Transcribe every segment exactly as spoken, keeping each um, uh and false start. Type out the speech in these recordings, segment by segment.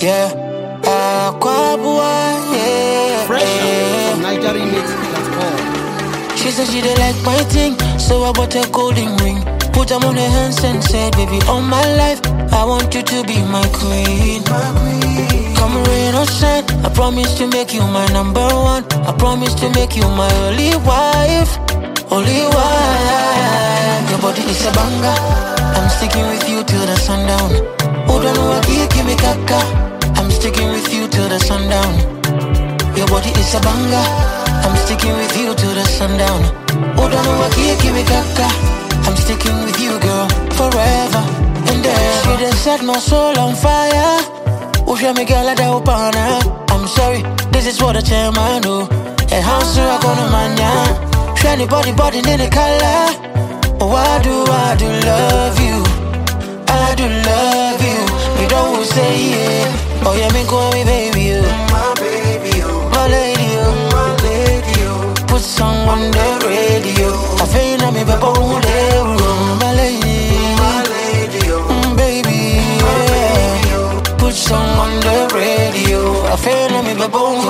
yeah. Ah, Kwabua, yeah. Fresh out from Niger Remix dot com. She said she did like my thing, so I bought a golden ring. Put them on her hands and said, baby, all my life, I want you to be my queen. My queen. Come rain or shine, I promise to make you my number one. I promise to make you my only wife. Only wife. Your body is a banger. I'm sticking with you till the sundown. Oh, don't know what you give me kaka. I'm sticking with you till the sundown. Your body is a banger. I'm sticking with you till the sundown. Oh, don't know what you give me kaka. I'm sticking with you, girl, forever and ever. She done set my soul on fire. Oh, she me girl, I don't I'm sorry, this is what the chairman do. A house, I gonna mania. Shiny body, body, in the color. Oh, I do, I do love you. I do love you. You don't say yeah. Oh, yeah, me call me baby, you. My baby, you. My lady, you. My lady, you. Put song on the radio. I feel like me, but oh, my lady, my lady, you. Mm, baby, yeah. Put song on the radio. I feel like me, but oh,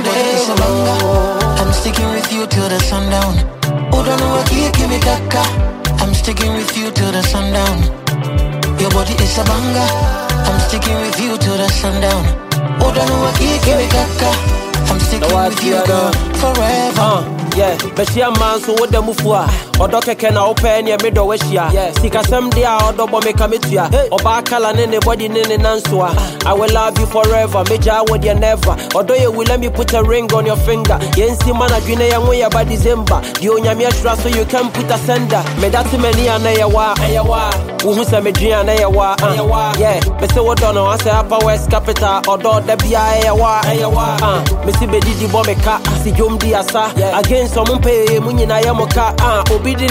I'm sticking with you till the sundown. Oh, don't know what you give me kaka. I'm sticking with you till the sundown. Your body is a banger. I'm sticking with you till the sundown. Oh, don't know what you give me kaka. I'm sticking no, with you, girl, forever. Uh, yeah, but she a man, so what the mufua? Or doke can open your middle weshia. Sika some day, or double make a mitia. Or bakala, anybody, nene nansua. I will love you forever, major with you never. Although you will let me put a ring on your finger. Yensi man, I dream a young way by December. The Onyamia trust, so you can put a sender. Me that's many an ayawa, ayawa. Who say me dream an ayawa, yeah. Me say what don't know, I say Upper West Capital, or do the B I ayawa, ayawa. Me see Bedidi Bomeka, see Jumdi Asa. Against some pay, Munina Yamoka, ah. I love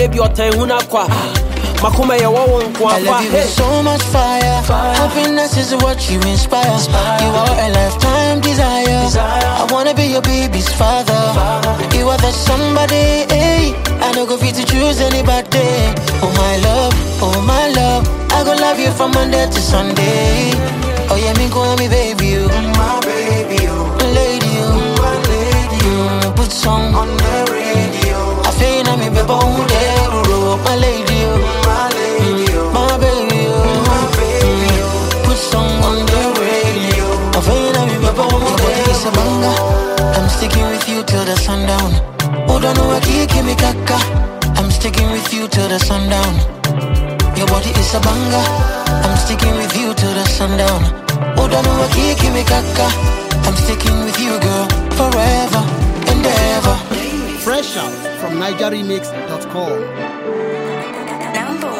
you with so much fire. fire. Happiness is what you inspire. inspire. You are a lifetime desire. desire. I wanna be your baby's father. father. You are the somebody. Hey. I don't go fit to choose anybody. Oh my love, oh my love. I go love you from Monday to Sunday. Oh yeah, me call me baby, you. My baby, you. Lady, you. My lady, you. Mm, put song on the radio. I feel I'm in the bone. My lady, you. My lady, you. My baby, you. My baby, you. Put song on the radio. I feel I'm in the bone. Your body is a banger. I'm sticking with you till the sundown. Oh, don't know what you give me kaka. I'm sticking with you till the sundown. Your body is a banger. I'm sticking with you till the sundown. Oh, don't know what you give me kaka. I'm sticking with you, girl, forever and ever. Fresh out from Niger Remix dot com. Number